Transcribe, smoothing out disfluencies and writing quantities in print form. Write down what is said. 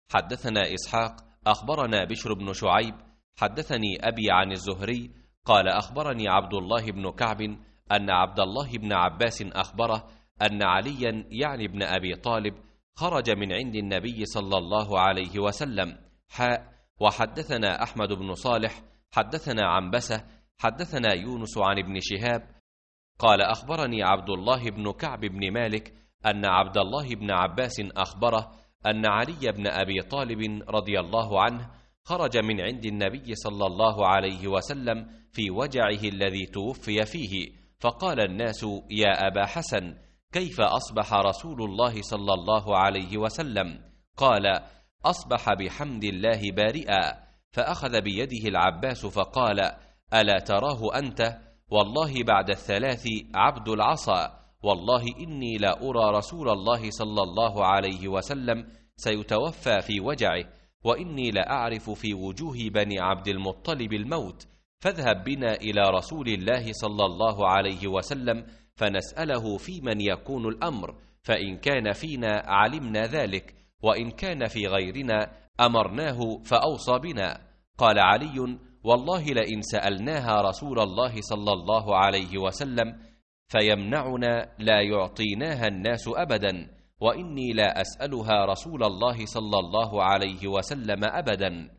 حدثنا إسحاق أخبرنا بشر بن شعيب حدثني أبي عن الزهري قال أخبرني عبد الله بن كعب أن عبد الله بن عباس أخبره أن عليا يعني ابن أبي طالب خرج من عند النبي صلى الله عليه وسلم. وحدثنا أحمد بن صالح حدثنا عنبسة حدثنا يونس عن ابن شهاب قال أخبرني عبد الله بن كعب بن مالك أن عبد الله بن عباس أخبره أن علي بن أبي طالب رضي الله عنه خرج من عند النبي صلى الله عليه وسلم في وجعه الذي توفي فيه، فقال الناس: يا أبا حسن، كيف أصبح رسول الله صلى الله عليه وسلم؟ قال: أصبح بحمد الله بارئا. فأخذ بيده العباس فقال: ألا تراه أنت؟ والله بعد الثلاث عبد العصا، والله إني لا أرى رسول الله صلى الله عليه وسلم سيتوفى في وجعه، وإني لأعرف في وجوه بني عبد المطلب الموت، فاذهب بنا إلى رسول الله صلى الله عليه وسلم فنسأله في من يكون الأمر، فإن كان فينا علمنا ذلك، وإن كان في غيرنا أمرناه فأوصى بنا. قال علي: والله لئن سألناها رسول الله صلى الله عليه وسلم فيمنعنا لا يعطيناها الناس أبدا، وإني لا أسألها رسول الله صلى الله عليه وسلم أبدا.